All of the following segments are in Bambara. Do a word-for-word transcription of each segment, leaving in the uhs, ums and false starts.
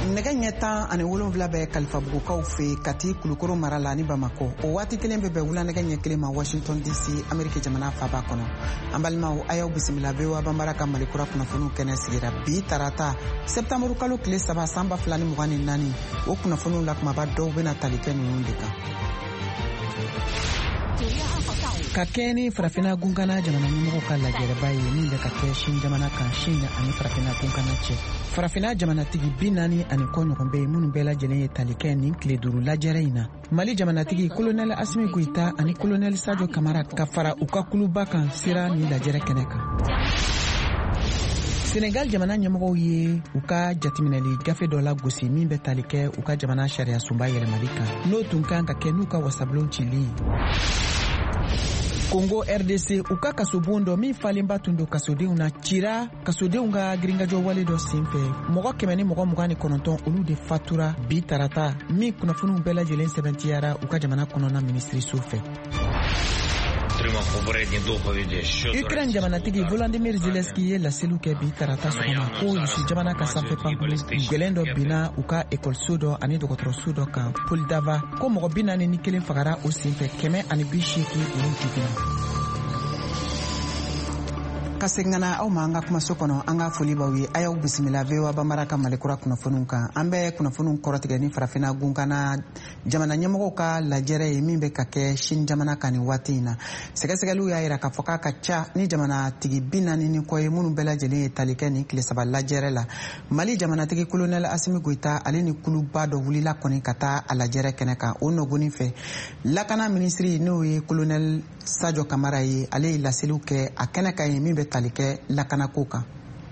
nɛgɛ ɲɛ tan ani wolonwula bɛ kalifabugukaw fɛ Kati Kulukoro mara la ni Bamako. O waati kelen bɛ bɛn wula nɛgɛ ɲɛ kelen ma Washington D C Ameriki jamana faaba kɔnɔ. An balimaw a y'aw bisimila B O A Banbara ka Malikura kunnafoniw kɛnɛ sigira bi tarata septembre kalo tile saba san ba fila ni mugan ni naani. O kunnafoniw la kumaba dɔw bɛna tali kɛ ninnu de kan. Ka kɛ ni farafina gunkana jamana ɲɛmɔgɔw ka lajɛrɛba ye min bɛ ka kɛ Sini jamana kan Sini ani farafina gunkana cɛ. Farafina jamanatigi bi naani ani kɔ ɲɔgɔn bɛ minnu bɛɛ lajɛlen ye tali kɛ nin tile duuru lajɛrɛ in na. Mali jamanatigi Colonel Asimi Goita ani Colonel Sadio Kamara ka fara u ka kuluba kan sera ni lajɛrɛ kɛnɛ kan. Senegal jamana ɲɛmɔgɔw ye u ka jateminɛli gafe dɔ la gosi min bɛ tali kɛ u ka jamana sariya sunba yɛlɛmali kan n'o tun kan ka kɛ n'u ka wasabulon cili. Congo R D C u ka kasobon dɔ min falenba tun don kasodenw na cira kasodenw ka girinkajɔ wale dɔ senfɛ mɔgɔ kɛmɛ ni mɔgɔ mugan ni kɔnɔntɔn olu de fatura bi tarata min kunnafoniw bɛɛ lajɛlen sɛbɛntiyara u ka jamana kɔnɔna minisiriso fɛ. Ukraine jamanatigi Volodymyr Zelensky ye laseliw kɛ bi tarata sɔgɔma ko Rusi jamana ka sanfɛ pankulu gwɛlɛn dɔ binna u ka ekɔliso dɔ ani dɔgɔtɔrɔso dɔ kan Poldava ko mɔgɔ bi naani ni kelen fagara o senfɛ kɛmɛ ani bi seegin olu juguna. Ka segana aw ma an ka kumaso kɔnɔ an ka foli b'aw ye a y'aw bisimila V O A Banbara ka Malikura kunnafoniw kan an bɛ kunnafoniw kɔrɔtigɛ ni farafina gunkana jamana ɲɛmɔgɔw ka lajɛrɛ ye min bɛ ka kɛ Sini jamana kan ni waati in na sɛgɛsɛgɛliw y'a jira k'a fɔ k'a ka ca ni jamanatigi bi naani ni kɔ ye minnu bɛɛ lajɛlen ye tali kɛ ni tile saba lajɛrɛ la. Mali jamanatigi Colonel Asimi Goita ale ni kuluba dɔ wulila kɔni ka taa a lajɛrɛ kɛnɛ kan o nɔgɔnin fɛ lakana minisiri n'o ye Colonel Sadio Kamara ye ale ye laseliw kɛ a kɛnɛ kan ye min bɛ tali kɛ lakanako kan.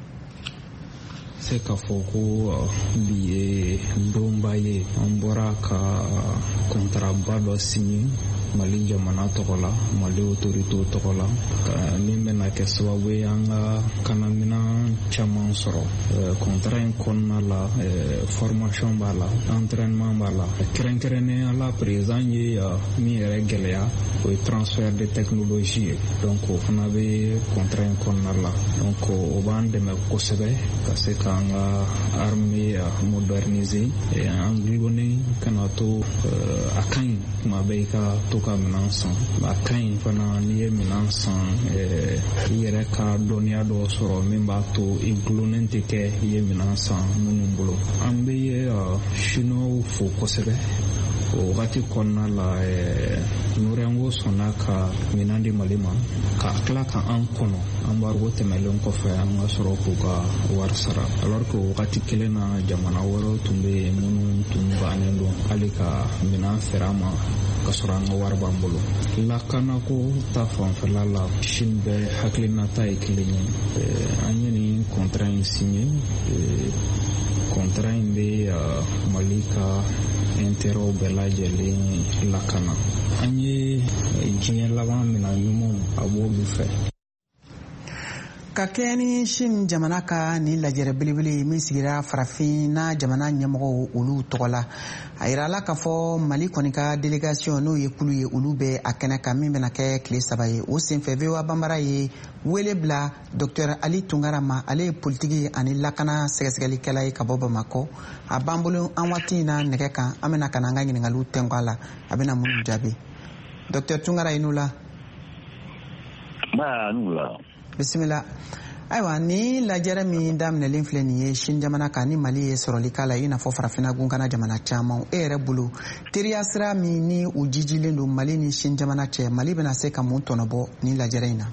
Se ka fɔ ko bi ye donba ye an bɔra ka kontraba dɔ signé Mali jamana tɔgɔ la Mali autorité tɔgɔ la min bɛna kɛ sababu ye an ka kanaminan caman sɔrɔ contrat in kɔnɔna la formation b'a la entraînement b'a la kɛrɛnkɛrɛnnenya la président ye min yɛrɛ gɛlɛya o ye transfert de technologie ye donc o fana bɛ contrat in kɔnɔna la donc o b'an dɛmɛ kosɛbɛ ka se ka an ka armée moderniser an gilonner kana to a ka ɲi kuma bɛɛ i ka to ka minɛn san a ka ɲi fana n'i ye minɛn san i yɛrɛ ka dɔnniya dɔ sɔrɔ min b'a to i gulonnen tɛ kɛ i ye minɛn san minnu bolo an bɛ ye chinois fo kosɛbɛ o wagati kɔnɔna la Nurengo sɔnna ka minɛn di Mali ma ka tila ka an kɔnɔ an barigo tɛmɛlen kɔfɛ an ka sɔrɔ k'u ka wari sara alors que wagati kelen na jamana wɛrɛw tun bɛ yen minnu tun bannen don hali ka minɛn feere an ma ka sɔrɔ an ka wari b'an bolo. Lakanako ta fanfɛla la Sini bɛ hakilinata ye kelen ye an ye nin contrat in signé contrat in bɛ Mali ka intérêt bɛɛ lajɛlen lakana an ye diɲɛ laban mina ɲumanw a b'olu fɛ. Ka kɛ ni Sini jamana ka ni lajɛrɛ belebele min sigira farafina jamana ɲɛmɔgɔw olu tɔgɔ la a yirala k'a fɔ Mali kɔni ka délégation n'o ye kulu ye olu bɛ a kɛnɛ kan min bɛna kɛ tile saba ye o senfɛ V O A Banbara ye wele bila Docteur Ali Tunkara ma ale ye politiki ani lakana sɛgɛsɛgɛlikɛla ye ka bɔ Bamako a b'an bolo an waati in na nɛgɛ kan an bɛna ka na an ka ɲininkaliw tɛnku a la a bɛna minnu jaabi. Docteur Tunkara ye n'u la. Ba n'u la. Bisimila. Ayiwa ni lajɛrɛ min daminɛlen filɛ nin ye Sini jamana kan ni Mali ye sɔrɔli k'a la i n'a fɔ farafina gunkana jamana caman e yɛrɛ bolo teriya sira min ni u jijilen don Mali ni Sini jamana cɛ Mali bɛna se ka mun tɔnɔbɔ ni lajɛrɛ in na.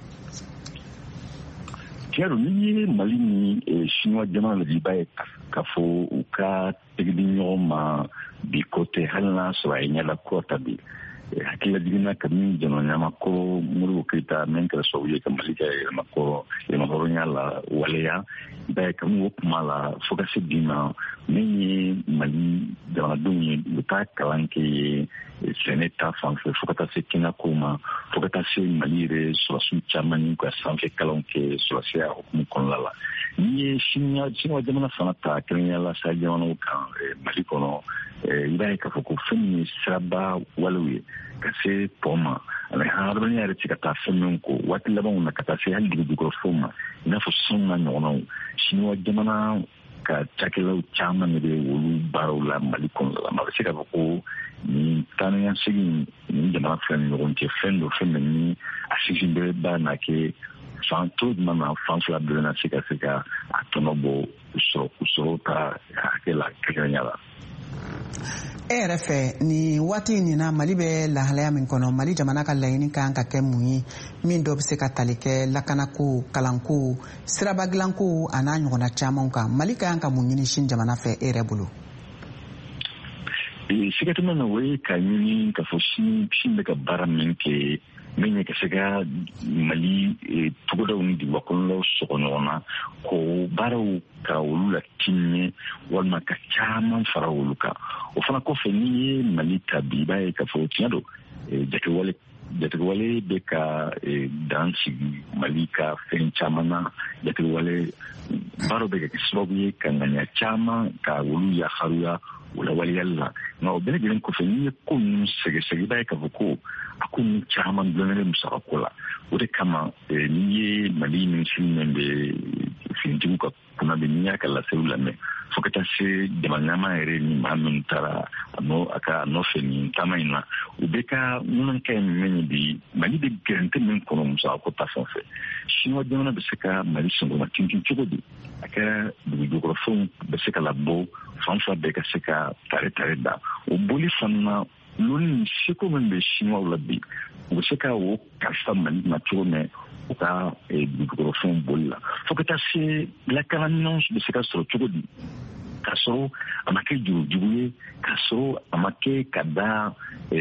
Tiɲɛ don n'i ye Mali ni Chinois jamana lajɛ i b'a ye k'a fɔ u ka tegili ɲɔgɔn ma bi côté hali n'a sɔrɔ a ye ɲɛla kura ta bi hakilila jiginna ka min jamana ɲama ko Modibo Keyita min kɛra sababu ye ka Mali kɛ yɛlɛmakɔrɔ yɛlɛmakɔrɔnya la waleya i b'a ye ka min o kuma la fo ka se bi ma min ye Mali jamanadenw ye u taa kalan kɛ sɛnɛ ta fanfɛ fo ka taa se kɛnɛko ma fo ka taa se Mali yɛrɛ sɔrɔsiw caman ni ka sanfɛ kalanw kɛ sɔrɔsiya hukumu kɔnɔna la n'i ye Chinois jamana fana ta kɛrɛnkɛrɛnnenya la sa jamanaw kan Mali kɔnɔ i b'a ye k'a fɔ ko fɛn min ye siraba walew ye ka se tɔ ma ani hadamadenya yɛrɛ tɛ ka taa fɛn min ko waati labanw na ka taa se hali dugukɔrɔfɛnw ma i n'a fɔ sanu n'a ɲɔgɔnnaw Chinois jamana ka cakɛlaw caman de bɛ olu baaraw la Mali kɔnɔ la. Ma bɛ se k'a fɔ ko nin taaniya segin nin jamana fila ni ɲɔgɔn cɛ fɛn dɔ fɛn min ni a sinsin bɛɛ b'a na kɛ fan to jumɛn na fan fila bɛɛ na se ka se ka a tɔnɔ bɔ sɔrɔ sɔrɔ ka hakɛ la kɛrɛnkɛrɛnya la. E yɛrɛ fɛ ni waati nin na Mali bɛ lahalaya min kɔnɔ Mali jamana ka laɲini kan ka kɛ mun ye min dɔ bɛ se ka tali kɛ lakanako kalanko siraba dilanko a n'a ɲɔgɔnna caman kan Mali ka kan ka mun ɲini sini jamana fɛ e yɛrɛ bolo. Sigatuma na o ye ka ɲini ka fɔ sini sini bɛ ka baara min kɛ min ye ka se ka Mali togodaw ni dugubakɔnɔnaw sɔgɔ ɲɔgɔn na ko baaraw ka olu la tiɲɛ walima ka caman fara olu kan. O fana kɔfɛ n'i ye Mali ta bi i b'a ye ka fɔ tiɲɛ don jatewale jatewale bɛ ka dan sigi Mali ka fɛn caman na jatewale baaraw bɛ kɛ sababu ye ka ŋaniya caman ka olu yaharuya o la waliyali la nka o bɛɛ lajɛlen kɔfɛ n'i ye ko ninnu sɛgɛsɛgɛ i b'a ye ka fɔ ko a ko ninnu caman dulonlen musakako la o de kama n'i ye Mali minisiri min bɛ finitigiw ka kunna bɛ n'i y'a ka lasew lamɛn fo ka taa se jamana ɲɛmaa yɛrɛ ni maa min taara a ka nɔfɛ nin taama in na u bɛ ka ɲumankɛ min ye bi Mali bɛ gɛrɛntɛ min kɔnɔ musakako ta fan fɛ Chinois jamana bɛ se ka Mali sɔngɔma tintin cogo di a kɛra dugujukɔrɔfɛnw bɛ se ka labɔ fan fila bɛɛ ka se ka tare tare da o boli fana loni seko min bɛ Chinois la bi u bɛ se ka o kalifa Mali ma cogo min u ka dugujukɔrɔfɛnw boli la fo ka taa se lakanaminɛnw bɛ se ka sɔrɔ cogo di k'a sɔrɔ a ma kɛ jurujugu ye k'a sɔrɔ a ma kɛ ka da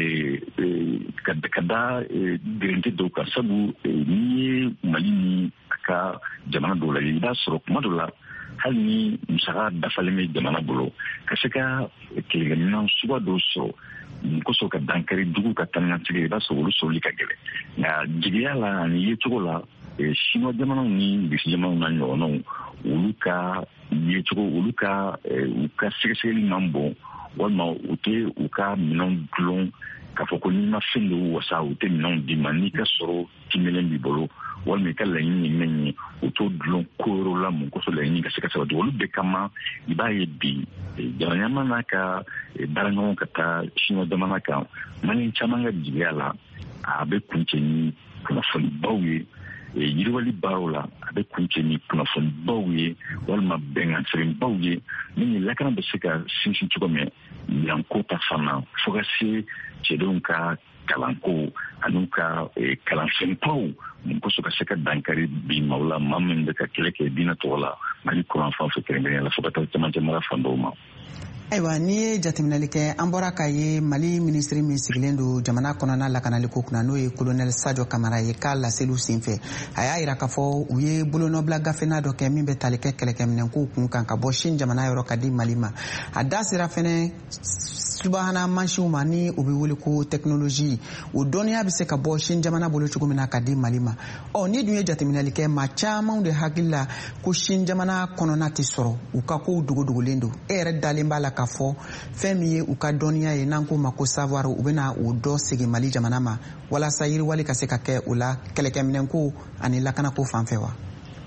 ka da gɛrɛntɛ dɔw kan sabu n'i ye Mali ni a ka jamana dɔw la i b'a sɔrɔ kuma dɔw la hali ni musaka dafalen bɛ jamana bolo ka se ka kɛlɛkɛminɛn suguya dɔw sɔrɔ kosɔn ka dankari jugu ka taanikasegin i b'a sɔrɔ olu sɔrɔli ka gɛlɛn nka jigiya la ani yecogo la Chinois jamanaw ni Brisi jamanaw na ɲɔgɔnnaw olu ka yecogo olu ka u ka sɛgɛsɛgɛli man bon walima u tɛ u ka minɛnw dulon k'a fɔ ko n'i ma fɛn dɔw wasa u tɛ minɛnw d'i ma n'i ka sɔrɔ timɛlen b'i bolo walima i ka laɲini ye min ye u t'o dulon ko yɔrɔ la mun kosɔn laɲini ka se ka sabati olu bɛɛ kama i b'a ye bi jamana ɲɛmaa n'a ka baaraɲɔgɔn ka taa Chinois jamana kan Mali caman ka jigiya la a bɛ kuncɛ ni kunnafonibaw ye yiriwali baaraw la a bɛ kuncɛ ni kunnafonibaw ye walima bɛnkan sɛbɛnbaw ye min ye lakana bɛ se ka sinsin cogo min yanko ta fana fo ka se cɛdenw ka kalanko an'u ka kalanfɛnbaw mun kosɔn ka se ka dankari bi maaw la maa min bɛ ka kɛlɛ kɛ diinɛ tɔgɔ la Mali kuran fan fɛ kɛrɛnkɛrɛnya la fo ka taa cɛmancɛ mara fan dɔw ma. Ayiwa n'i ye jateminɛli kɛ an bɔra k'a ye Mali minisiri min sigilen don jamana kɔnɔna lakanaliko kunna n'o ye colonel Sadio Kamara ye k'a laseliw senfɛ a y'a jira k'a fɔ u ye bolonɔbila gafena dɔ kɛ min bɛ tali kɛ kɛlɛkɛminɛnkow kun kan ka bɔ Sine jamana yɔrɔ ka di Mali ma a da sera fɛnɛ subahana mansiw ma ni o bɛ wele ko technologie o dɔnniya bɛ se ka bɔ Sine jamana bolo cogo min na ka di Mali ma ɔ ni dun ye jateminɛli kɛ maa caman de hakili la ko Sine jamana kɔnɔna tɛ sɔrɔ u ka kow dogodogolen don e yɛrɛ dalen b'a la k'a fɔ fɛn min ye u ka dɔnniya ye n'an ko ma ko savoir u bɛna o dɔ segin Mali jamana ma walasa yiriwali ka se ka kɛ o la kɛlɛkɛminɛnko ani lakanako fan fɛ wa.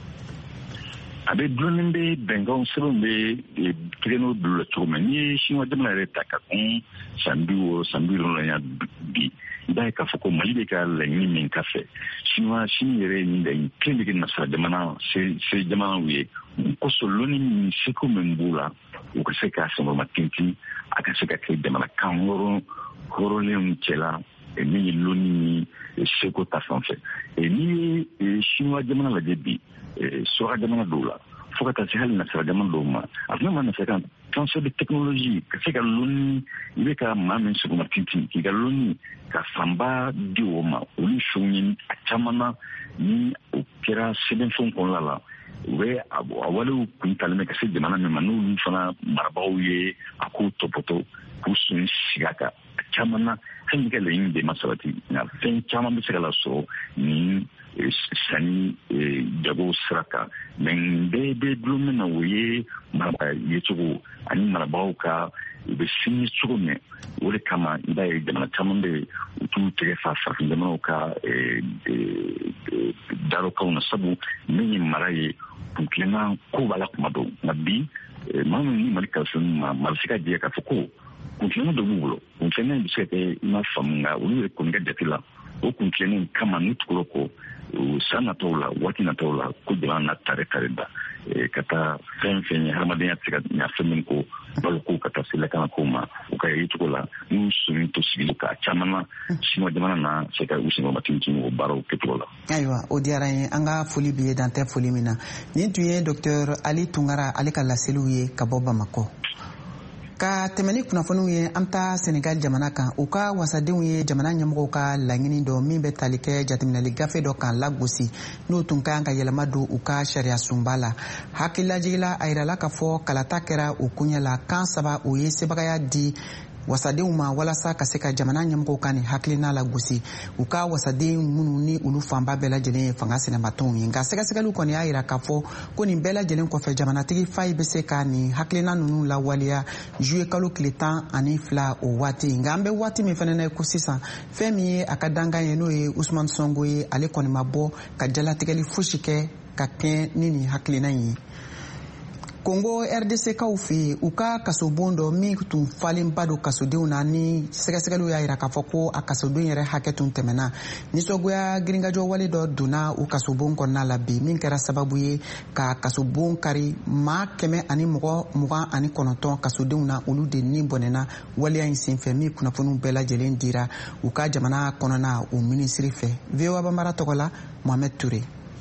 A bɛ dulonnen bɛ bɛnkanw sɛbɛnw bɛ tigɛnɛw bolo la cogo min n'i ye Chinois jamana yɛrɛ ta ka kun san bi wɔɔrɔ san bi wolonwula bi i b'a ye k'a fɔ ko Mali bɛ ka laɲini min ka fɛ Chinois Chine yɛrɛ ye nin laɲini kelen de kɛ nasara jamana se jamanaw ye kosɔn loni min seko min b'u la u ka se ka sɔgɔma tintin a ka se ka kɛ jamana kan hɔrɔn hɔrɔnlenw cɛla min ye loni ni seko ta fan fɛ n'i ye Chinois jamana lajɛ bi sɔrɔ jamana dɔw la fo ka taa se hali nasara jamana dɔw ma a tuma ma nasara kan transfert de technologie ka se ka loni i bɛ ka maa min sɔgɔma tintin k'i ka loni ka fanba di o ma olu fɛnw ye a caman na ni o kɛra sɛbɛnfɛnw kɔnɔna la u bɛ a walew kun talen bɛ ka se jamana min ma n'olu fana marabagaw ye a k'u tɔpɔtɔ k'u sun sigi a kan a caman na hali ka laɲini de ma sabati nka fɛn caman bɛ se ka lasɔrɔ ni sanni jago sira kan mɛ bɛɛ bɛ dulon min na o ye marabaa yecogo ani marabagaw ka u bɛ sini cogo min o de kama i b'a ye jamana caman bɛ u t'u tɛgɛ fa farafin jamanaw ka darokaw na sabu min ye mara ye kun tilenna ko b'a la kuma dɔw nka bi maa min ni mali kalanso ma mali se ka jɛ k'a fɔ ko kuntilenna dɔ b'u bolo kuntilenna bɛ se ka kɛ i ma faamu nka olu yɛrɛ kɔni ka jate la o kuntilenna kama n'u tugula ko san nataw la waati nataw la ko jamana na tare tare da ka taa fɛn fɛn ye hadamadenya tɛ se ka ɲa fɛn min ko baloko ka taa se lakanako ma u ka ye cogo la n'u sɔnni to sigili ka caman na siniwa jamana na se ka u senkɔrɔma tintin o baaraw kɛcogo la. Ayiwa o diyara n ye an ka foli bi ye dan tɛ foli min na nin tun ye docteur Ali Tunkara ale ka laseliw ye ka bɔ Bamakɔ. Ka tɛmɛ ni kunnafoniw ye an taa Senegal jamana kan u ka wasadenw ye jamana ɲɛmɔgɔw ka laɲini dɔ min bɛ tali kɛ jateminɛli gafe dɔ kan lagosi n'o tun kan ka yɛlɛma don u ka sariya sunba la hakililajigila a yirala k'a fɔ kalata kɛra u kuɲɛ la kan saba o ye sebagaya di wasadenw ma walasa ka se ka jamana ɲɛmɔgɔw ka nin hakilina la gosi u ka wasaden minnu ni olu fanba bɛɛ lajɛlen ye fanga sɛnɛmatonw ye nka sɛgɛsɛgɛliw kɔni y'a yira k'a fɔ ko nin bɛɛ lajɛlen kɔfɛ jamanatigi fayi bɛ se ka nin hakilina ninnu lawaleya juye kalo tile tan ani fila o waati nka an bɛ waati min fana na ko sisan fɛn min ye a ka dankan ye n'o ye Usman Sonko ye ale kɔni ma bɔ ka jalatigɛli fosi kɛ ka kɛɲɛ ni nin hakilina ye. Congo R D C kaw fɛ u ka kasobon dɔ min tun falenba don kasodenw na ni sɛgɛsɛgɛliw y'a jira k'a fɔ ko a kasoden yɛrɛ hakɛ tun tɛmɛna nisɔngoya girinkajɔ wale dɔ donna u kasobon kɔnɔna la bi min kɛra sababu ye ka kasobon kari maa kɛmɛ ani mɔgɔ mugan ani kɔnɔntɔn kasodenw na olu de ni bɔnɛna waleya in senfɛ min kunnafoniw bɛɛ lajɛlen dira u ka jamana kɔnɔna o minisiri fɛ V O A Banbara tɔgɔ la Mohamed Touré.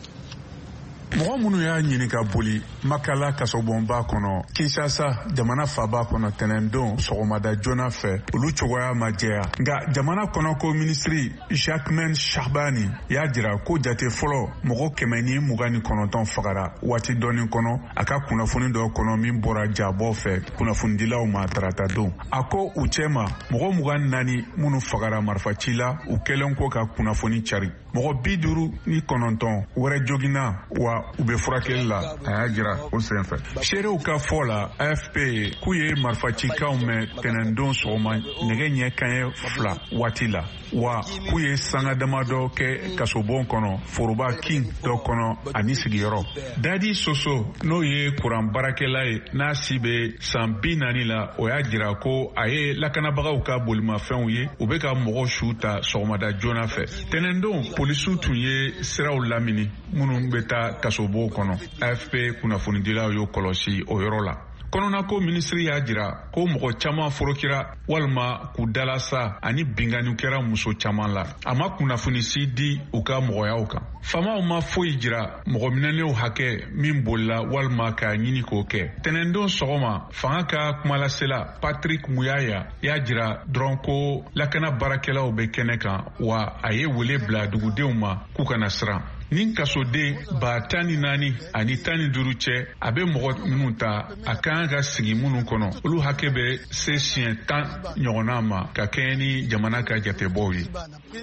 mɔgɔ minnu y'a ɲini ka boli Makala kasobonba kɔnɔ Kinshasa jamana faba kɔnɔ tɛnɛndon sɔgɔmada joona fɛ olu cogoya ma jɛya nka jamana kɔnɔko minisiri Jacquemain Shabani y'a jira ko jate fɔlɔ mɔgɔ kɛmɛ ni mugan ni kɔnɔntɔn fagara waati dɔɔni kɔnɔ a ka kunnafoni dɔ kɔnɔ min bɔra jabɔ fɛ kunnafonidilaw ma tarata don a ko u cɛma mɔgɔ mugan naani minnu fagara marifaci la u kɛlen ko ka kunnafoni cari mɔgɔ bi duuru ni kɔnɔntɔn wɛrɛ joginna wa u bɛ furakɛli la a y'a jira o senfɛ seerew ka fɔ la A F P k'u ye marifacikaw mɛn tɛnɛndon sɔgɔma nɛgɛ ɲɛ kanɲɛ fila waati la wa k'u ye sanga damadɔ kɛ kasobon kɔnɔ foroba kin dɔ kɔnɔ ani sigiyɔrɔ Dadi Soso n'o ye kuran baarakɛla ye n'a si bɛ san bi naani la o y'a jira ko a ye lakanabagaw ka bolimafɛnw ye u bɛ ka mɔgɔw su ta sɔgɔmada joona fɛ tɛnɛndon polisiw tun ye siraw lamini minnu bɛ taa kasobo kɔnɔ A F P kunnafonidilaw y'o kɔlɔsi o yɔrɔ la kɔnɔnako minisiri y'a jira ko mɔgɔ caman forokira walima k'u dalasa ani binganiw kɛra muso caman la a ma kunnafonisi di u ka mɔgɔyaw kan faamaw ma foyi jira mɔgɔ minɛnenw hakɛ min bolila walima k'a ɲini k'o kɛ tɛnɛndon sɔgɔma fanga ka kumalasela Patrick Muyaya y'a jira dɔrɔn ko lakana baarakɛlaw bɛ kɛnɛ kan wa a ye wele bila dugudenw ma k'u kana siran nin kasoden ba tan ni naani ani tan ni duuru cɛ a bɛ mɔgɔ minnu ta a kan ka sigi minnu kɔnɔ olu hakɛ bɛ se siɲɛ tan ɲɔgɔnna ma ka kɛɲɛ ni jamana ka jatebɔw ye.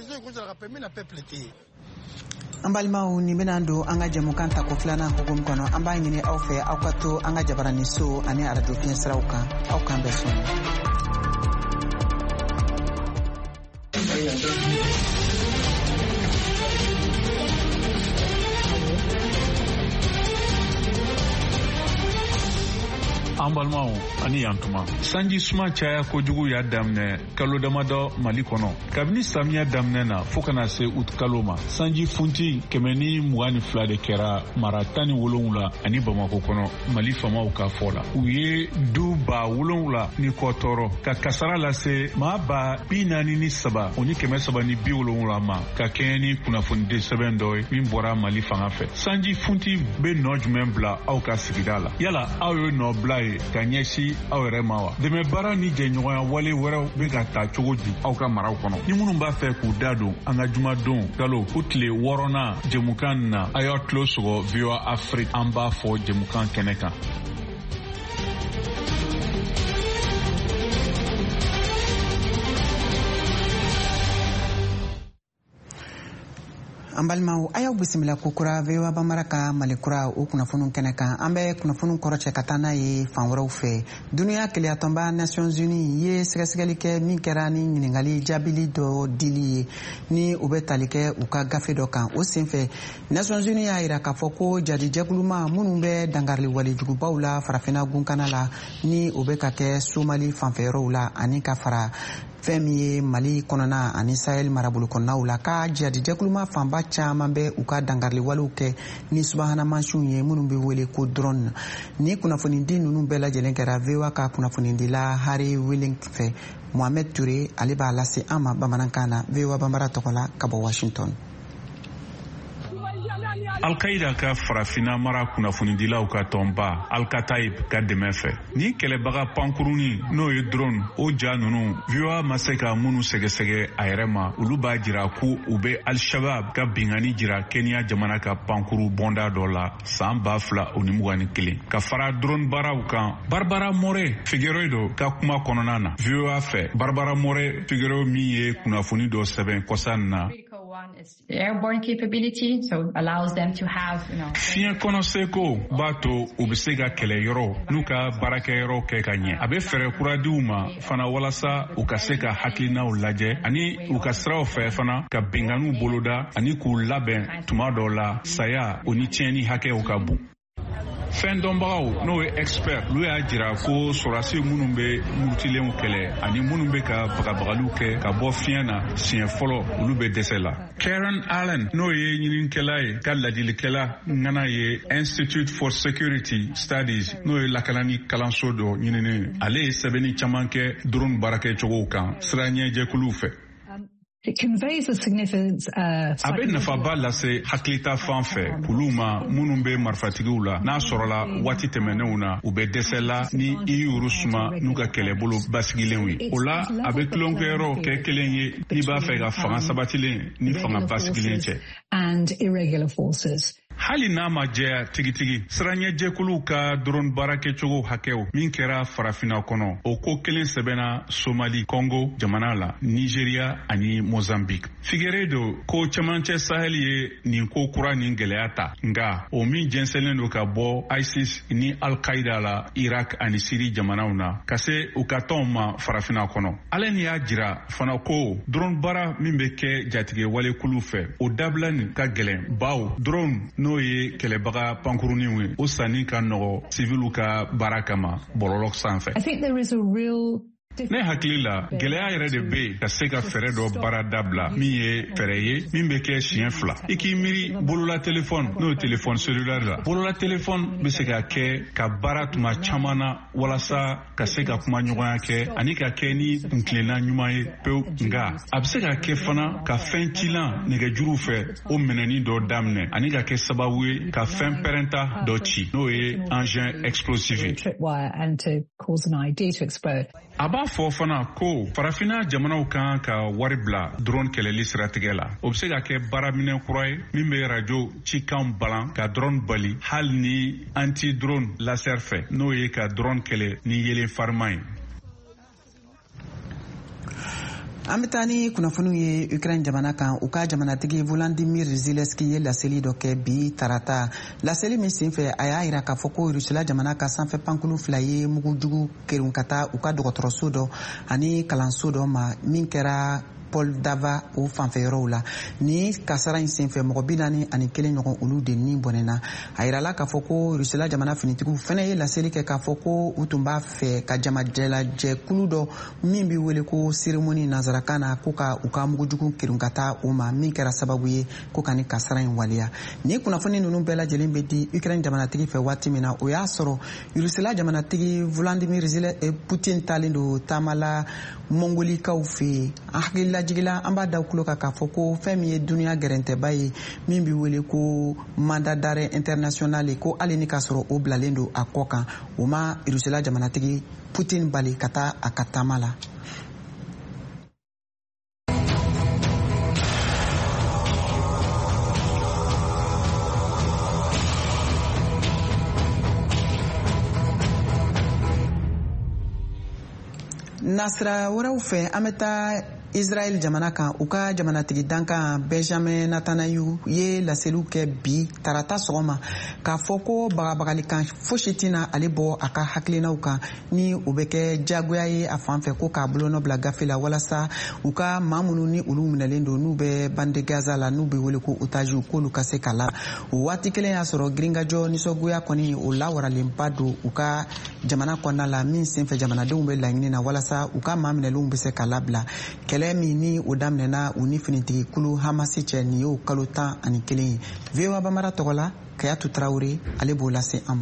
An balimaw nin bɛna don an ka jɛmukan ta ko filanan hukumu kɔnɔ an b'a ɲini aw fɛ aw ka to an ka jabarani so ani arajo fiɲɛ siraw kan aw kan bɛɛ sɔn. An balimaw ani yantuma sanji suma caya kojugu y'a daminɛ kalo damadɔ Mali kɔnɔ kabini samiya daminɛ na fo kana se ut kalo ma sanji funti kɛmɛ ni mugan ni fila de kɛra mara tan ni wolonwula ani Bamako kɔnɔ Mali faamaw ka fɔ la u ye du ba wolonwula ni kɔ tɔɔrɔ ka kasara lase maa ba bi naani ni saba o ni kɛmɛ saba ni bi wolonwula ma ka kɛɲɛ ni kunnafoniden sɛbɛn dɔ ye min bɔra Mali fanga fɛ sanji funti bɛ nɔ jumɛn bila aw ka sigida la yala aw ye nɔ bila ye ka ɲɛsi aw yɛrɛ ma wa dɛmɛ baara ni jɛɲɔgɔnya wale wɛrɛw bɛ ka taa cogo di aw ka maraw kɔnɔ ni minnu b'a fɛ k'u da don an ka jumadon galo ko tile wɔɔrɔnan jɛmukan na a y'aw tulo sɔgɔ V O A Afrique an b'a fɔ jɛmukan kɛnɛ kan. an balimaw a y'aw bisimila kokura V O A Banbara ka malikura o kunnafoniw kɛnɛ kan an bɛ kunnafoniw kɔrɔcɛ ka taa n'a ye fan wɛrɛw fɛ duniya keleyatɔnba Nations Unies ye sɛgɛsɛgɛli kɛ min kɛra ni ɲiningali jaabili dɔ dili ye ni u bɛ tali kɛ u ka gafe dɔ kan o senfɛ Nations Unies y'a jira k'a fɔ ko jadijɛkuluma minnu bɛ dangarili walejugubaw la farafinna gunkana la ni u bɛ ka kɛ Somali fanfɛyɔrɔw la ani ka fara fɛn min ye Mali kɔnɔna ani Sahel marabolo kɔnɔnaw la ka jadijɛkuluma fanba caman bɛ u ka dangarili walew kɛ ni subahana mansiw ye minnu bɛ wele ko drone ni kunnafonidi ninnu bɛɛ lajɛlen kɛra V O A ka kunnafonidila Harry Willing fɛ Mohamed Touré ale b'a lase an ma bamanankan na V O A Banbara tɔgɔ la ka bɔ Washington. Al-Qaïda ka farafina mara kunnafonidilaw ka tɔnba Al-Kataib ka dɛmɛ fɛ ni kɛlɛbaga pankuruni n'o ye drone o ja ninnu V O A ma se ka minnu sɛgɛsɛgɛ a yɛrɛ ma olu b'a jira ko u bɛ Al-Shabaab ka bingani jira Kenya jamana ka pankuru bɔnda dɔ la san ba fila o ni mugan ni kelen ka fara drone baaraw kan. Barbara More Figueiredo ka kuma kɔnɔna na V O A fɛ Barbara More Figueiredo min ye kunnafoni dɔ sɛbɛn kɔsan na airborne capability, so allows them to have, you know. Fiɲɛ kɔnɔ seko b'a to u bɛ se ka kɛlɛ yɔrɔ n'u ka baarakɛyɔrɔ kɛ ka ɲɛ. A bɛ fɛɛrɛ kura diw ma fana walasa u ka se ka hakilinaw lajɛ ani u ka siraw fɛ fana ka binganiw boloda ani k'u labɛn tuma dɔw la saya o ni tiɲɛni hakɛw ka bon. Fɛn dɔnbagaw n'o ye expert olu y'a jira ko sɔrɔdasi minnu bɛ murutilenw kɛlɛ ani minnu bɛ ka bagabagaliw kɛ ka bɔ fiɲɛ na siɲɛ fɔlɔ olu bɛ dɛsɛ la. Karen Allen n'o ye ɲininikɛla ye ka ladilikɛla ŋana ye Institute for Security Studies n'o ye lakalani kalanso dɔ ɲinini ale ye sɛbɛnni caman kɛ drone baarakɛcogow kan siranɲɛjɛkuluw fɛ. It conveys a significance. Uh, a bɛ nafaba lase hakilita fan fɛ olu ma minnu bɛ marifatigiw la n'a sɔrɔla waati tɛmɛnenw na u bɛ dɛsɛ la ni i y'uru suma n'u ka kɛlɛbolo basigilenw ye. O la a bɛ tulonkɛyɔrɔ kɛ kelen ye n'i b'a fɛ ka fanga sabatilen ni fanga basigilen cɛ. And irregular forces. Hali n'a ma jɛya tigitigi siranɲɛjɛkuluw ka drone baarakɛcogo hakɛw min kɛra farafina kɔnɔ o ko kelen sɛbɛnna Somali, Congo jamana la, Nigeria ani Mozambique. Figueiredo ko cɛmancɛ Sahel ye nin ko kura nin gɛlɛya ta nka o min jɛnsɛnlen don ka bɔ ISIS ni Al-Qaïda la Iraq ani Syrie jamanaw na ka se u ka tɔnw ma farafina kɔnɔ. Ale ni y'a jira fana ko drone baara min bɛ kɛ jatigɛ walekulu fɛ o dabila nin ka gɛlɛn baw drone n'o ye kɛlɛbaga pankuruniw ye o sanni ka nɔgɔ sivilu ka baara kama bɔlɔlɔ sanfɛ. I think there is a real ne hakili la gɛlɛya yɛrɛ de bɛ ka se ka fɛɛrɛ dɔ baara dabila min ye fɛɛrɛ ye min bɛ kɛ siɲɛ fila i k'i miiri bolola telefɔni n'o ye telefɔni selulɛri la bolola telefɔni bɛ se ka kɛ ka baara tuma caman na walasa ka se ka kuma ɲɔgɔnya kɛ ani ka kɛ ni kuntilenna ɲuman ye pewu nka a bɛ se ka kɛ fana ka fɛn cilan nɛgɛjuru fɛ o minɛni dɔ daminɛ ani ka kɛ sababu ye ka fɛn pɛrɛnta dɔ ci n'o ye engin explosif ye. A b'a fɔ fana ko farafina jamanaw kan ka wari bila drone kɛlɛli siratigɛ la o bɛ se ka kɛ baaraminɛ kura ye min bɛ rajo cikan balan ka drone bali hali ni anti drone laser fɛ n'o ye ka drone kɛlɛ ni yelen farima ye. An bɛ taa ni kunnafoniw ye Ukraine jamana kan u ka jamanatigi Volodymyr Zelensky ye laseli dɔ kɛ bi tarata laseli min senfɛ a y'a jira k'a fɔ ko Rusila jamana ka sanfɛ pankulu fila ye mugujugu kerun ka taa u ka dɔgɔtɔrɔso dɔ ani kalanso dɔ ma min kɛra Paul Dava o fanfɛyɔrɔw la ni kasara in senfɛ mɔgɔ bi naani ani kelen ɲɔgɔn olu de ni bɔnɛna a yirala k'a fɔ ko Rusila jamana finitigiw fɛnɛ ye laseli kɛ k'a fɔ ko u tun b'a fɛ ka jamajɛlajɛkulu dɔ min bɛ wele ko cérémonie nanzarakan na ko ka u ka mugujugu kerun ka taa o ma min kɛra sababu ye ko ka ni kasara in waleya ni kunnafoni ninnu bɛɛ lajɛlen bɛ di Ukraine jamanatigi fɛ waati min na o y'a sɔrɔ Rusila jamanatigi Vladimir Putin talen don taama la mongolikaw fɛ yen a hakilila jigila an b'a da kulo kan k'a fɔ ko fɛn min ye duniya gɛrɛntɛba ye min bɛ wele ko mandat d'arrêt international ko hali ni k'a sɔrɔ o bilalen don a kɔ kan o ma Rusila jamanatigi Putin bali ka taa a ka taama la. Nasira wɛrɛw fɛ an bɛ taa Israel jamana kan u ka jamanatigi dankan Benjamin Netanyahu ye laseliw kɛ bi tarata sɔgɔma k'a fɔ ko bagabagalikan fosi tɛna ale bɔ a ka hakilinaw kan ni u bɛ kɛ jagoya ye a fan fɛ ko k'a bolonɔ bila gafe la walasa u ka maa minnu ni olu minɛlen don n'u bɛ bande Gaza la n'u bɛ wele ko otages k'olu ka se ka la o waati kelen y'a sɔrɔ girinkajɔ nisɔngoya kɔni o lawaralenba don u ka jamana kɔnɔna la min senfɛ jamanadenw bɛ laɲini na walasa u ka maa minɛlenw bɛ se ka labila kɛlɛ min ni o daminɛna u ni finitigi kulu Hamasi cɛ nin y'o kalo tan ani kelen ye V O A Bamara tɔgɔ la Kayatu Tarawele ale b'o lase an ma.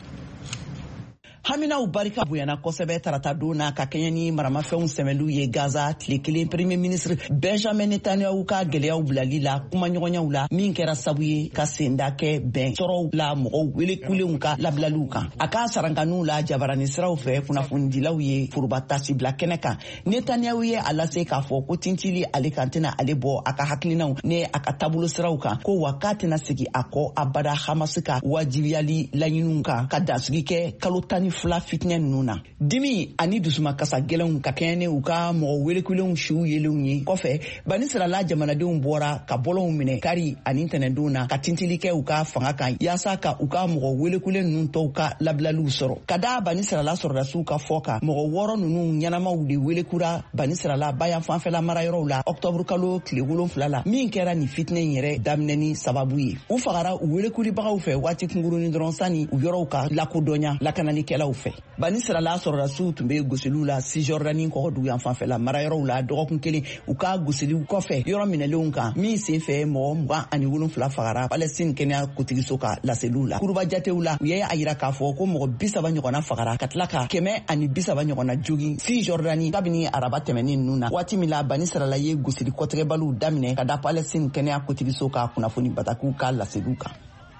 Haminaw barika bonyana kosɛbɛ tarata don na ka kɛɲɛ ni maramafɛnw sɛmɛliw ye Gaza tile kelen premier ministre Benjamin Netanyahu ka gɛlɛyaw bilali la kumaɲɔgɔnyaw la min kɛra sabu ye ka senda kɛ bɛn sɔrɔw la mɔgɔw welekulenw ka labilaliw kan a ka sarankanuw la jabarani siraw fɛ kunnafonidilaw ye forobatasi bila kɛnɛ kan Netanyahu ye a lase k'a fɔ ko tintili ale kan tɛna ale bɔ a ka hakilinaw ne a ka taabolo siraw kan ko wa k'a tɛna segi a kɔ abada Hamas ka wajibiyali laɲiniw kan ka dasigi kɛ kalo tan ni fila fitinɛ ninnu na dimi ani dusumakasa gɛlɛnw ka kɛɲɛ u ka mɔgɔ welekulenw siw yelenw ye kɔfɛ bani sirala jamanadenw bɔra ka bɔlɔnw minɛ kari ani ntɛnɛndenw na ka tintili kɛ u ka fanga kan yaasa ka u ka mɔgɔ welekulen ninnu tɔw ka labilaliw sɔrɔ ka da bani sirala sɔrɔdasiw ka fɔ kan mɔgɔ wɔɔrɔ ninnu ɲɛnamaw de welekura bani sirala bayan fanfɛla marayɔrɔw la ɔktɔburu kalo tile wolonfila la min kɛra ni fitinɛ in yɛrɛ daminɛni sababu ye u fagara u welekulibagaw fɛ waati kungurunin dɔrɔn sani u yɔrɔw ka lakodɔnya lakananikɛlaw fɛ bani sirala sɔrɔdasiw tun bɛ gosiliw la Cisjordani kɔgɔdugu yan fanfɛla marayɔrɔw la dɔgɔkun kelen u ka gosiliw kɔfɛ yɔrɔ minɛlenw kan min senfɛ mɔgɔ mugan ani wolonfila fagara Palestine kɛnɛya kotigiso ka laseliw la kuruba jatew la u ye a yira k'a fɔ ko mɔgɔ bi saba ɲɔgɔnna fagara ka tila ka kɛmɛ ani bi saba ɲɔgɔnna jogi Cisjordani kabini araba tɛmɛnen ninnu na waati min la bani sirala ye gosili kɔtɛgɛbaliw daminɛ ka da Palestine kɛnɛya kotigiso ka kunnafoni batakiw ka laseliw kan.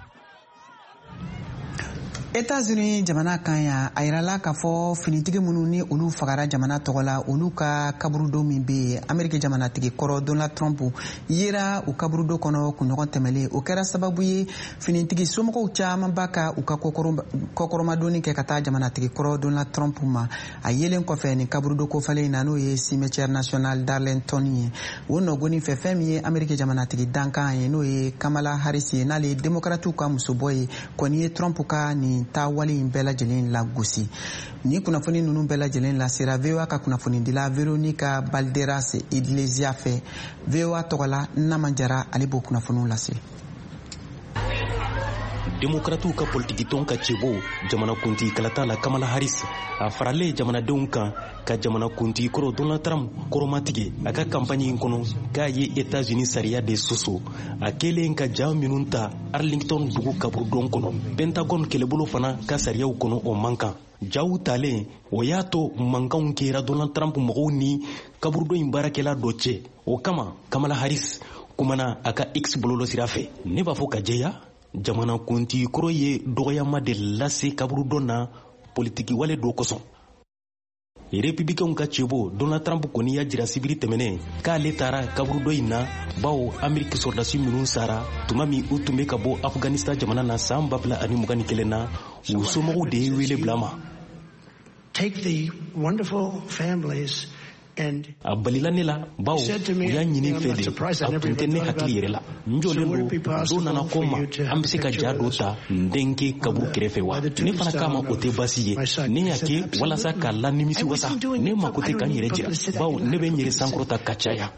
États-Unis jamana kan ya a yirala k'a fɔ finitigi minnu ni olu fagara jamana tɔgɔ la olu ka kaburudo min bɛ yen Ameriki jamanatigi kɔrɔ Donald Trump yera u kaburudo kɔnɔ kunɲɔgɔn tɛmɛlen o kɛra sababu ye finitigi somɔgɔw caman ba ka u ka kɔkɔrɔmadonni kɛ ka taa jamanatigi kɔrɔ Donald Trump ma a yelen kɔfɛ ni kaburudo kofalen na n'o ye cimetière national d'Arlington ye o nɔgɔnin fɛ fɛn min ye Ameriki jamanatigi dankan ye n'o ye Kamala Harris ye n'ale ye démocrates ka musobɔ ye kɔni ye Trump ka ni taa wale in bɛɛ lajɛlen la gosi ni kunnafoni ninnu bɛɛ lajɛlen la sera V O A ka kunnafonidila Veronica Balderas Iglesias fɛ V O A tɔgɔ la Nama Jara ale b'o kunnafoniw lase. Démocrates ka politiki tɔn ka cɛbɔ jamanakuntigi kalata la Kamala Harris a faralen jamanadenw kan ka jamanakuntigi kɔrɔ Donald Trump kɔrɔmatigɛ a ka campagne in kɔnɔ k'a ye États-Unis sariya de soso a kɛlen ka ja minnu ta Arlington dugu kaburudon kɔnɔ Pentagon kɛlɛbolo fana ka sariyaw kɔnɔ o man kan jaw talen o y'a to mankanw kɛra Donald Trump mɔgɔw ni kaburudon in baarakɛla dɔ cɛ o kama Kamala Harris kumana a ka X bɔlɔlɔsira fɛ ne b'a fɔ ka jɛya jamanakuntigi kɔrɔ ye dɔgɔyama de lase kaburudon na politiki wale dɔ kosɔn républicains ka cɛbɔ Donald Trump kɔni y'a jira sibiri tɛmɛnen k'ale taara kaburudon in na bawo Ameriki sɔrɔdasi minnu sara tuma min u tun bɛ ka bɔ Afghanistan jamana na san ba fila ani mugan ni kelen na u somɔgɔw de ye wele bila ma. Take the wonderful families. A balila ne la bawo u y'a ɲini fɛ de a tun tɛ ne hakili yɛrɛ la n jɔlen don do nana ko ma an bɛ se ka ja dɔ ta n denkɛ kaburu kɛrɛfɛ wa ne fana k'a ma o tɛ baasi ye ne y'a kɛ walasa k'a la nimisi wasa ne mako tɛ ka n yɛrɛ jira bawo ne bɛ n yɛrɛ sankɔrɔta ka caya.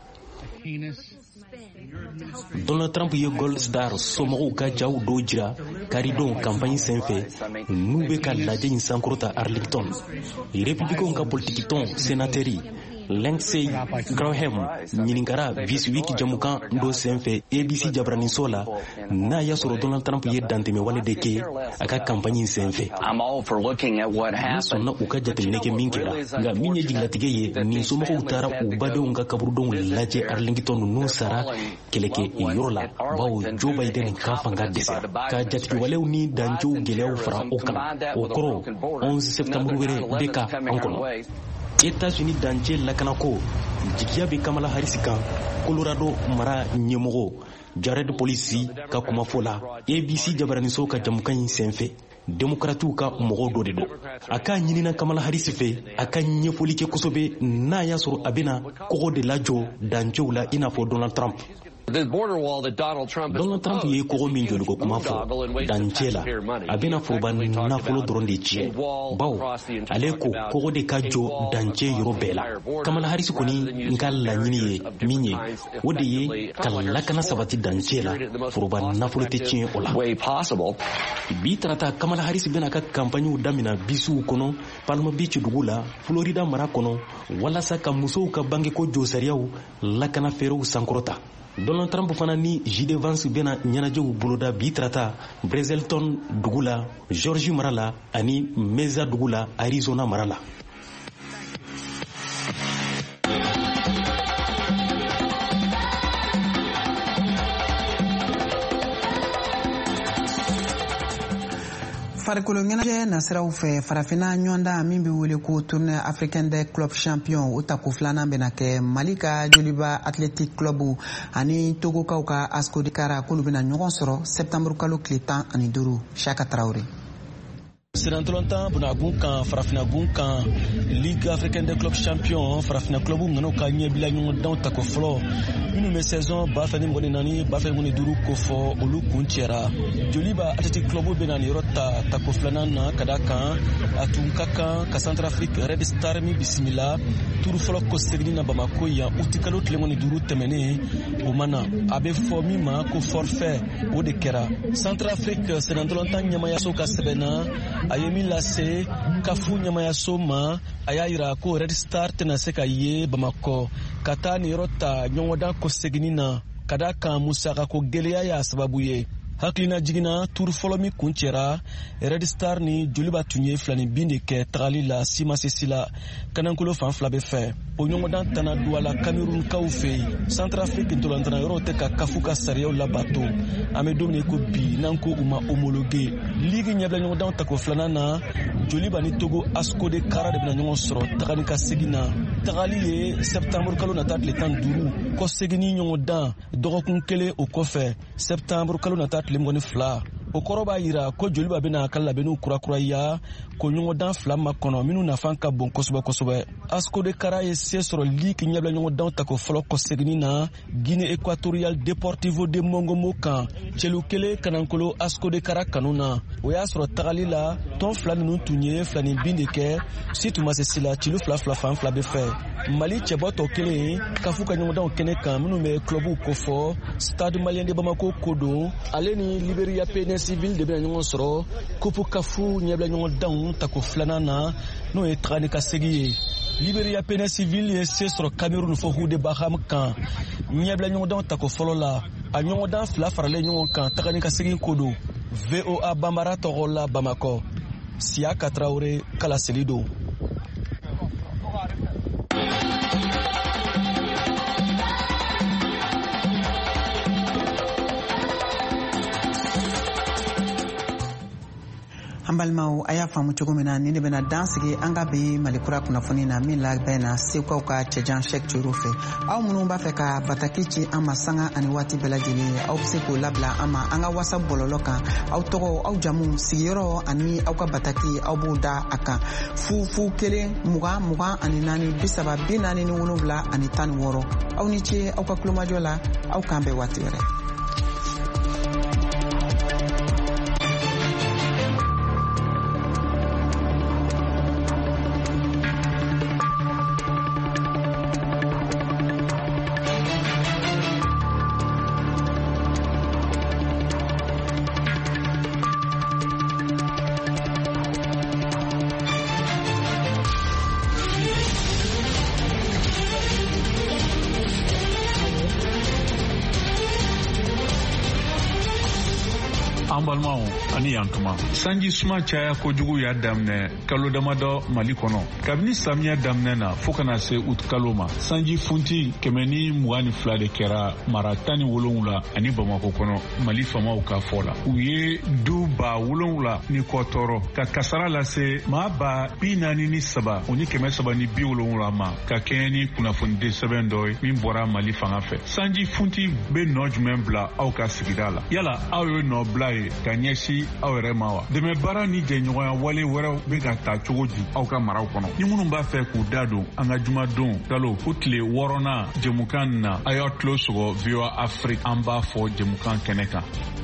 Donald Trump ye Gold Star somɔgɔw ka jaw dɔw jira karidon campagne senfɛ n'u bɛ ka lajɛ in sankɔrɔta Arlington républicains ka politiki tɔn sénateri Lindsey Graham ɲininkara vice wiki jamukan dɔ senfɛ A B C jabaraniso la n'a y'a sɔrɔ Donald Trump ye dantɛmɛwale de kɛ a ka campagne senfɛ ne sɔnna u ka jateminɛ kɛ min kɛra nka min ye jigilatigɛ ye nin somɔgɔw taara u badenw ka kaburudonw lajɛ Arlington n'u sara kɛlɛkɛ yɔrɔ la bawo Joe Biden ka fanga dɛsɛra ka jatigiwalew ni dancow gɛlɛyaw fara o kan o kɔrɔ onze septembre wɛrɛ bɛ ka an kɔnɔ. États-Unis dancɛ lakanako jigiya bɛ Kamala Harris kan Colorado mara ɲɛmɔgɔ Jared Polisi ka kumafɔ la A B C jabaraniso ka jamukan in senfɛ demokratiw ka mɔgɔw dɔ de don a ka ɲinina Kamala Harris fɛ a ka ɲɛfɔli kɛ kosɛbɛ n'a y'a sɔrɔ a bɛna kɔgɔ de lajɔ dancɛw la i n'a fɔ Donald Trump. Donald Trump ye kɔgɔ min jɔliko kuma fɔ dancɛ la a bɛna foroba nafolo dɔrɔn de tiɲɛ bawo ale ko kɔgɔ de ka jɔ dancɛ yɔrɔ bɛɛ la. Kamala Harris kɔni n ka laɲini ye min ye o de ye ka lakana sabati dancɛ la foroba nafolo tɛ tiɲɛ o la. Bi tarata Kamala Harris bɛna ka campagne daminɛ bisuw kɔnɔ Palm Beach dugu la Florida mara kɔnɔ walasa ka musow ka bangeko jɔ sariyaw lakana fɛɛrɛw sankɔrɔta. Donald Trump fana ni J D Vance bɛna ɲɛnajɛw boloda bi tarata Brazelton dugu la Georgia mara la ani Mesa dugu la Arizona mara la. farikolo ɲɛnajɛ nasiraw fɛ farafina ɲɔgɔndan min bɛ wele ko tournée africaine des clubs champions o tako filanan bɛna kɛ Mali ka Joliba athletic club ani Togokaw ka Asco Kara k'olu bɛna ɲɔgɔn sɔrɔ septembre kalo tile tan ani duuru. Chaka Traoré. Sirantolontan bunagun kan farafinagun kan Ligue africaine des clubs champions farafina club ngano ka ɲɛbila ɲɔgɔn dan tako fɔlɔ minnu bɛ saison ba fila ni mɔgɔ ni naani ba fila ni mɔgɔ ni duuru ko fɔ olu kun cɛra. Joliba athletic club bɛna nin yɔrɔ ta tako filanan na ka da kan a tun ka kan ka Centrafrique Red Star min bisimila turu fɔlɔ ko segini na Bamako yan uti kalo tile mɔgɔ ni duuru tɛmɛnen o mana a bɛ fɔ min ma ko forfait o de kɛra. Centrafrique Sirantolontan ɲɛmayaso ka sɛbɛnna a ye min lase kafu ɲɛmayaso ma a y'a yira ko Red Star tɛna se ka ye Bamakɔ ka taa nin yɔrɔ ta ɲɔgɔndan ko segini na ka da kan musaka ko gɛlɛya y'a sababu ye. Hakilina jiginna turu fɔlɔ min kun cɛra Red Star ni Joliba tun ye filani bin de kɛ tagali la simasesi la kanankolo fan fila bɛ fɛ. O ɲɔgɔndan tana duwala Camerounkaw fɛ yen Centrafrique ntolantana yɔrɔw tɛ ka kafu ka sariyaw labato an bɛ don min ko bi n'an ko u ma homologué. Ligue ɲɛbila ɲɔgɔndan tako filanan na Joliba ni Togo Asco de Kara de bɛna ɲɔgɔn sɔrɔ tagali ka segin na. Tagali ye septembre kalo nata tile tan duuru kɔ segini ɲɔgɔndan dɔgɔkun kelen o kɔfɛ septembre kalo nata tile mɔgɔ ni fila. O kɔrɔ b'a yira ko Joliba bɛna ka labɛnniw kurakuraya ko ɲɔgɔndan fila ma kɔnɔ minnu nafan ka bon kosɛbɛ kosɛbɛ. Asco de Kara ye se sɔrɔ Ligue ɲɛbila ɲɔgɔndan tako fɔlɔ kɔ segini na Guinée Équatoriale Deportivo de Mongomo kan cɛlu kelen kanankolo Asco de Kara kanu na. O y'a sɔrɔ tagali la tɔn fila ninnu tun ye filani bin de kɛ si tun ma se si la cilu fila fila fan fila bɛ fɛ. Mali cɛbɔtɔ kelen kafu ka ɲɔgɔndanw kɛnɛ kan minnu bɛ clubw kofɔ Stade Malien de Bamako ko don ale ni Liberia P N Civil de bɛna ɲɔgɔn sɔrɔ coupe kafu ɲɛbila ɲɔgɔndanw tako filanan na n'o ye taga ni ka segi ye. Liberia P N Civil ye se sɔrɔ Cameroun fɔ Hude Baham kan ɲɛbila ɲɔgɔndanw tako fɔlɔ la a ɲɔgɔndan fila faralen ɲɔgɔn kan taga ni ka segi ko don. V O A Bambara tɔgɔ la Bamakɔ. Siaka Traoré kala seli don. An balimaw a y'a faamu cogo min na ni de bɛna dan sigi an ka bi Malikura kunnafoni na min labɛn na Sekukaw ka cɛjan Sɛk Coro fɛ. Aw minnu b'a fɛ ka bataki ci an ma sanga ani waati bɛɛ lajɛlen aw bɛ se k'o labila an ma an ka WhatsApp bɔlɔlɔ kan aw tɔgɔ aw jamu sigiyɔrɔ ani aw ka bataki aw b'o da a kan fu fu kelen mugan mugan ani naani bi saba bi naani ni wolonwula ani tan ni wɔɔrɔ aw ni ce aw ka kulomajɔ la aw k'an bɛn waati wɛrɛ. An balimaw ani yan tuma sanji suma caya kojugu y'a daminɛ kalo damadɔ Mali kɔnɔ kabini samiya daminɛ na fo kana se ut kalo ma sanji funti kɛmɛ ni mugan ni fila de kɛra mara tan ni wolonwula ani Bamako kɔnɔ Mali famaw ka fɔ la u ye du ba wolonwula ni kɔ tɔɔrɔ ka kasara lase maa ba bi naani ni saba o ni kɛmɛ saba ni bi wolonwula ma ka kɛɲɛ ni kunnafonide sɛbɛn dɔ ye min bɔra Mali fanga fɛ sanji funti bɛ nɔ jumɛn bila aw ka sigida la yala aw ye nɔ bila ye ye ka ɲɛsi aw yɛrɛ ma wa dɛmɛ baara ni jɛɲɔgɔnya wale wɛrɛw bɛ ka ta cogo di aw ka maraw kɔnɔ ni minnu b'a fɛ k'u da don an ka jumadon kalo fo tile wɔɔrɔnan jɛmukan na a y'aw tulo sɔgɔ V O A Afrique an b'a fɔ jɛmukan kɛnɛ kan